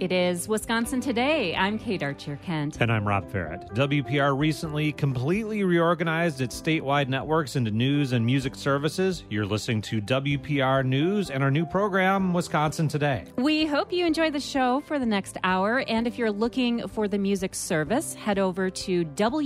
It is Wisconsin Today. I'm Kate Archer-Kent. And I'm Rob Farrett. WPR recently completely reorganized its statewide networks into news and music services. You're listening to WPR News and our new program, Wisconsin Today. We hope you enjoy the show for the next hour. And if you're looking for the music service, head over to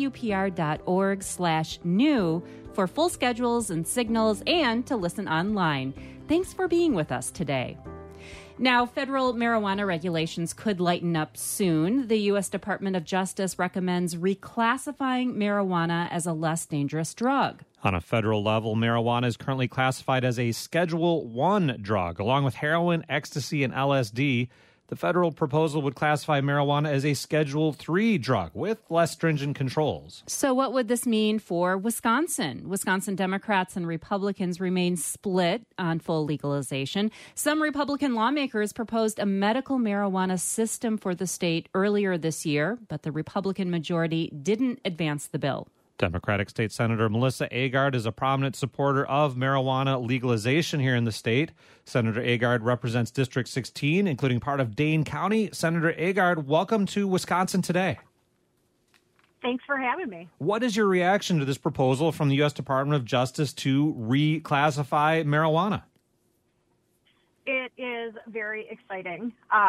WPR.org/new for full schedules and signals and to listen online. Thanks for being with us today. Now, federal marijuana regulations could lighten up soon. The U.S. Department of Justice recommends reclassifying marijuana as a less dangerous drug. On a federal level, marijuana is currently classified as a Schedule I drug, along with heroin, ecstasy, and LSD. The federal proposal would classify marijuana as a Schedule III drug with less stringent controls. So what would this mean for Wisconsin? Wisconsin Democrats and Republicans remain split on full legalization. Some Republican lawmakers proposed a medical marijuana system for the state earlier this year, but the Republican majority didn't advance the bill. Democratic State Senator Melissa Agard is a prominent supporter of marijuana legalization here in the state. Senator Agard represents District 16, including part of Dane County. Senator Agard, welcome to Wisconsin Today. Thanks for having me. What is your reaction to this proposal from the U.S. Department of Justice to reclassify marijuana? It is very exciting.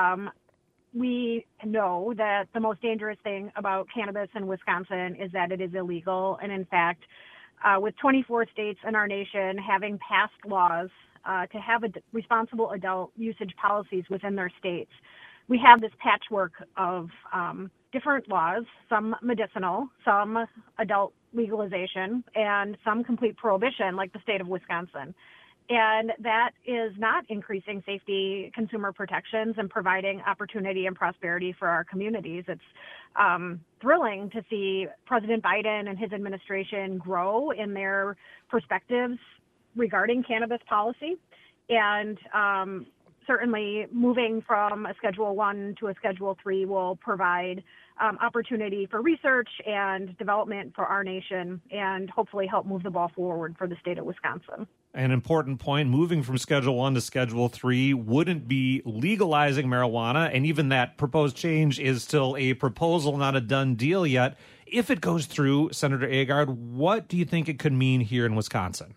We know that the most dangerous thing about cannabis in Wisconsin is that it is illegal. And in fact, with 24 states in our nation having passed laws to have responsible adult usage policies within their states, we have this patchwork of different laws, some medicinal, some adult legalization, and some complete prohibition like the state of Wisconsin. And that is not increasing safety, consumer protections, and providing opportunity and prosperity for our communities. It's thrilling to see President Biden and his administration grow in their perspectives regarding cannabis policy. And certainly moving from a Schedule I to a Schedule III will provide opportunity for research and development for our nation and hopefully help move the ball forward for the state of Wisconsin. An important point, moving from Schedule I to Schedule III wouldn't be legalizing marijuana, and even that proposed change is still a proposal, not a done deal yet. If it goes through, Senator Agard, what do you think it could mean here in Wisconsin?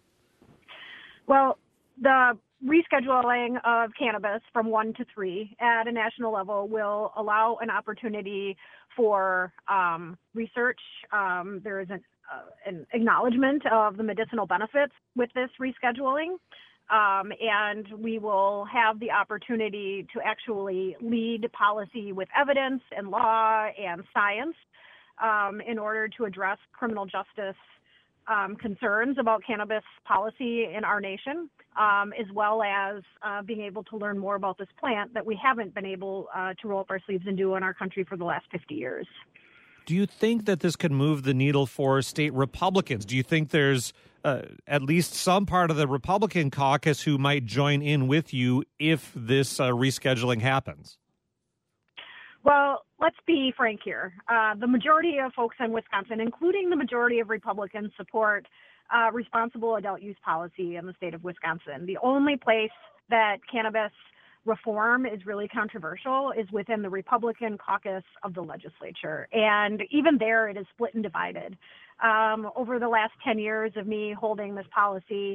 Well, the rescheduling of cannabis from 1 to 3 at a national level will allow an opportunity for research. There is an acknowledgement of the medicinal benefits with this rescheduling, and we will have the opportunity to actually lead policy with evidence and law and science in order to address criminal justice concerns about cannabis policy in our nation, as well as being able to learn more about this plant that we haven't been able to roll up our sleeves and do in our country for the last 50 years. Do you think that this could move the needle for state Republicans? Do you think there's at least some part of the Republican caucus who might join in with you if this rescheduling happens? Well, let's be frank here. The majority of folks in Wisconsin, including the majority of Republicans, support responsible adult use policy in the state of Wisconsin. The only place that cannabis reform is really controversial is within the Republican caucus of the legislature. And even there, it is split and divided. Over the last 10 years of me holding this policy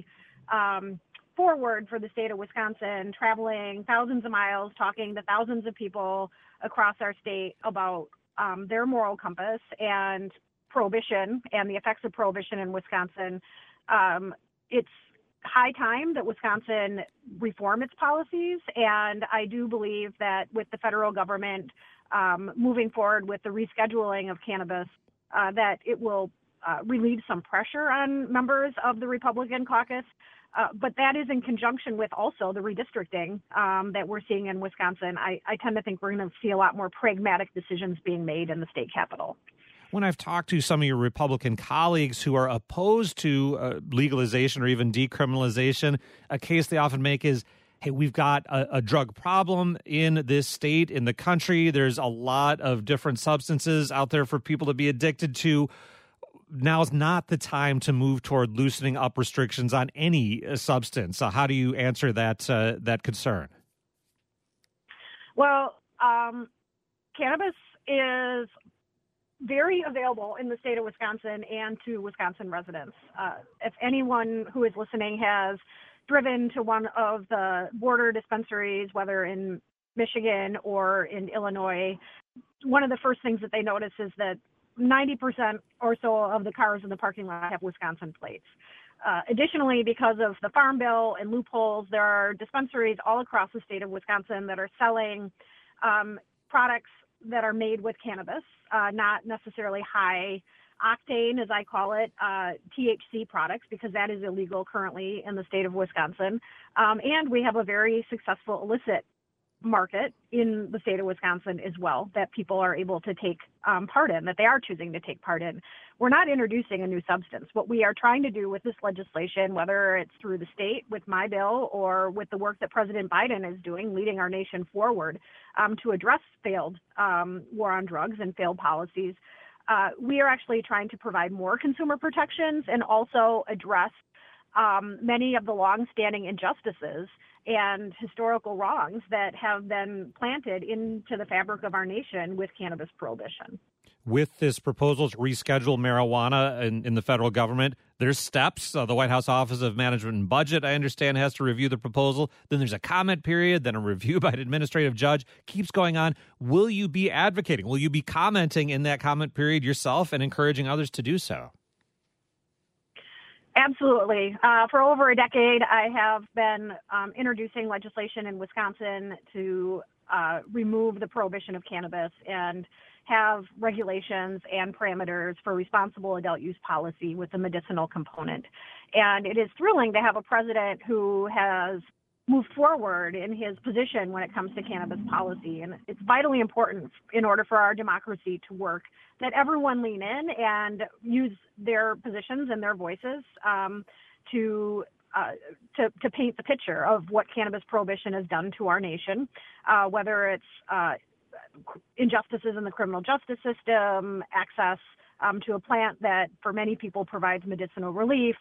forward for the state of Wisconsin, traveling thousands of miles, talking to thousands of people across our state about their moral compass and prohibition and the effects of prohibition in Wisconsin, it's high time that Wisconsin reform its policies, and I do believe that with the federal government moving forward with the rescheduling of cannabis, that it will relieve some pressure on members of the Republican caucus, but that is in conjunction with also the redistricting that we're seeing in Wisconsin. I tend to think we're going to see a lot more pragmatic decisions being made in the state capitol. When I've talked to some of your Republican colleagues who are opposed to legalization or even decriminalization, a case they often make is, hey, we've got a drug problem in this state, in the country. There's a lot of different substances out there for people to be addicted to. Now's not the time to move toward loosening up restrictions on any substance. So how do you answer that concern? Well, Cannabis is very available in the state of Wisconsin and to Wisconsin residents. If anyone who is listening has driven to one of the border dispensaries, whether in Michigan or in Illinois, one of the first things that they notice is that 90% or so of the cars in the parking lot have Wisconsin plates. Additionally, because of the Farm Bill and loopholes, there are dispensaries all across the state of Wisconsin that are selling products that are made with cannabis, not necessarily high octane, as I call it, THC products, because that is illegal currently in the state of Wisconsin. And we have a very successful illicit market in the state of Wisconsin as well that people are able to take part in, that they are choosing to take part in. We're not introducing a new substance. What we are trying to do with this legislation, whether it's through the state with my bill or with the work that President Biden is doing, leading our nation forward to address failed war on drugs and failed policies, we are actually trying to provide more consumer protections and also address many of the longstanding injustices and historical wrongs that have been planted into the fabric of our nation with cannabis prohibition. With this proposal to reschedule marijuana in the federal government, there's steps. The White House Office of Management and Budget, I understand, has to review the proposal. Then there's a comment period, then a review by an administrative judge. Keeps going on. Will you be advocating? Will you be commenting in that comment period yourself and encouraging others to do so? Absolutely. For over a decade, I have been introducing legislation in Wisconsin to remove the prohibition of cannabis and have regulations and parameters for responsible adult use policy with the medicinal component. And it is thrilling to have a president who has moved forward in his position when it comes to cannabis policy. And it's vitally important in order for our democracy to work that everyone lean in and use their positions and their voices to paint the picture of what cannabis prohibition has done to our nation, whether it's injustices in the criminal justice system, access to a plant that for many people provides medicinal relief,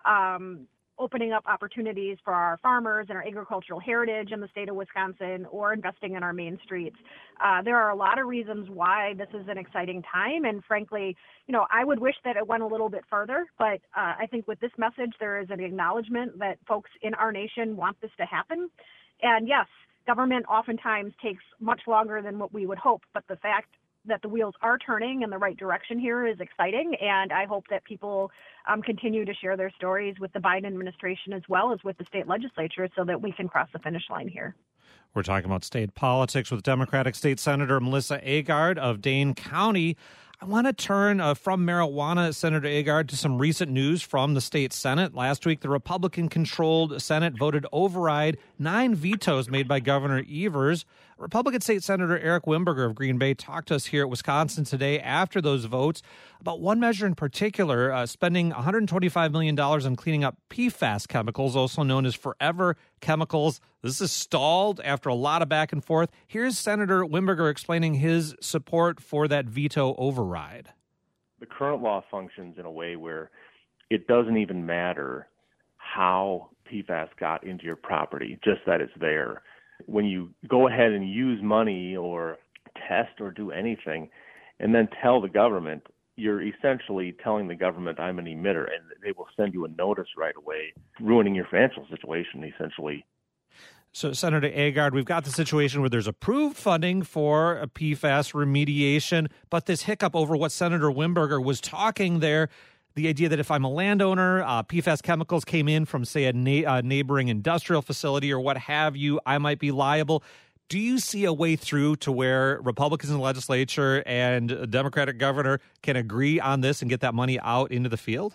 opening up opportunities for our farmers and our agricultural heritage in the state of Wisconsin, or investing in our main streets. There are a lot of reasons why this is an exciting time. And frankly, I would wish that it went a little bit further, but I think with this message, there is an acknowledgement that folks in our nation want this to happen. And yes, government oftentimes takes much longer than what we would hope, but the fact that the wheels are turning in the right direction here is exciting, and I hope that people continue to share their stories with the Biden administration as well as with the state legislature so that we can cross the finish line here. We're talking about state politics with Democratic State Senator Melissa Agard of Dane County. I want to turn from marijuana, Senator Agard, to some recent news from the state Senate. Last week, the Republican-controlled Senate voted override 9 vetoes made by Governor Evers. Republican State Senator Eric Wimberger of Green Bay talked to us here at Wisconsin today after those votes about one measure in particular, spending $125 million on cleaning up PFAS chemicals, also known as forever chemicals. This is stalled after a lot of back and forth. Here's Senator Wimberger explaining his support for that veto override. The current law functions in a way where it doesn't even matter how PFAS got into your property, just that it's there. When you go ahead and use money or test or do anything and then tell the government, you're essentially telling the government, I'm an emitter, and they will send you a notice right away, ruining your financial situation, essentially. So, Senator Agard, we've got the situation where there's approved funding for a PFAS remediation, but this hiccup over what Senator Wimberger was talking there, the idea that if I'm a landowner, PFAS chemicals came in from, say, a neighboring industrial facility or what have you, I might be liable. Do you see a way through to where Republicans in the legislature and a Democratic governor can agree on this and get that money out into the field?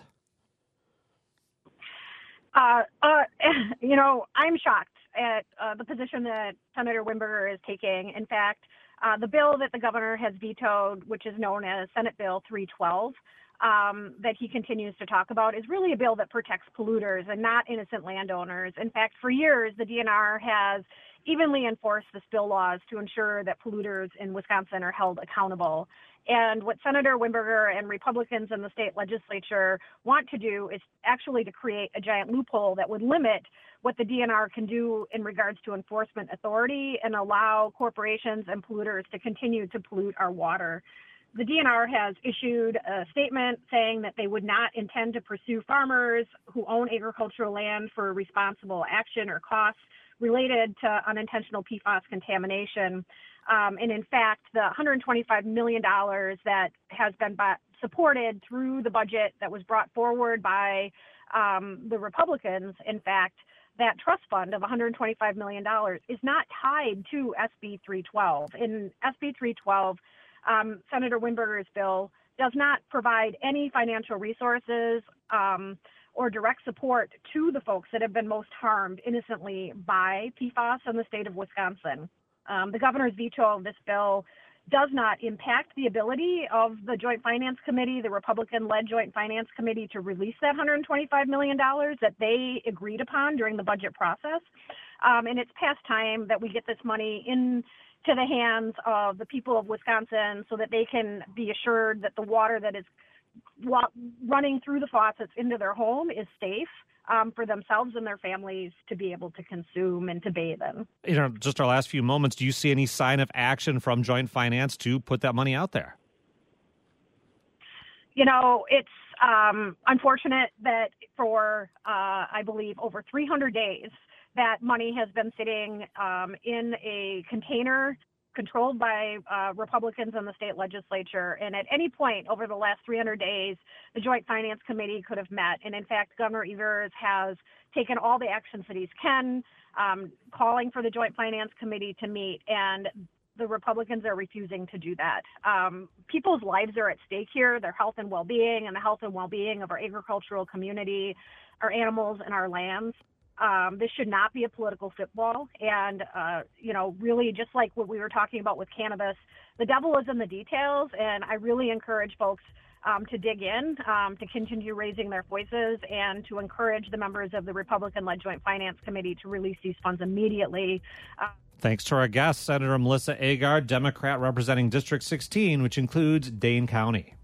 I'm shocked at the position that Senator Wimberger is taking. In fact, the bill that the governor has vetoed, which is known as Senate Bill 312, that he continues to talk about, is really a bill that protects polluters and not innocent landowners. In fact, for years, the DNR has evenly enforced the spill laws to ensure that polluters in Wisconsin are held accountable. And what Senator Wimberger and Republicans in the state legislature want to do is actually to create a giant loophole that would limit what the DNR can do in regards to enforcement authority and allow corporations and polluters to continue to pollute our water. The DNR has issued a statement saying that they would not intend to pursue farmers who own agricultural land for responsible action or costs related to unintentional PFAS contamination. And in fact, the $125 million that has been supported through the budget that was brought forward by the Republicans, in fact, that trust fund of $125 million is not tied to SB 312. In SB 312, Senator Wimberger's bill does not provide any financial resources or direct support to the folks that have been most harmed innocently by PFAS in the state of Wisconsin. The governor's veto of this bill does not impact the ability of the Joint Finance Committee, the Republican-led Joint Finance Committee, to release that $125 million that they agreed upon during the budget process. And it's past time that we get this money into the hands of the people of Wisconsin so that they can be assured that the water that is running through the faucets into their home is safe for themselves and their families to be able to consume and to bathe in. Just our last few moments, do you see any sign of action from Joint Finance to put that money out there? It's unfortunate that for, I believe, over 300 days, that money has been sitting in a container controlled by Republicans in the state legislature. And at any point over the last 300 days, the Joint Finance Committee could have met. And in fact, Governor Evers has taken all the actions that he can, calling for the Joint Finance Committee to meet. And the Republicans are refusing to do that. People's lives are at stake here, their health and well-being, and the health and well-being of our agricultural community, our animals, and our lands. This should not be a political football. And, really just like what we were talking about with cannabis, the devil is in the details. And I really encourage folks to dig in, to continue raising their voices, and to encourage the members of the Republican-led Joint Finance Committee to release these funds immediately. Thanks to our guest, Senator Melissa Agard, Democrat representing District 16, which includes Dane County.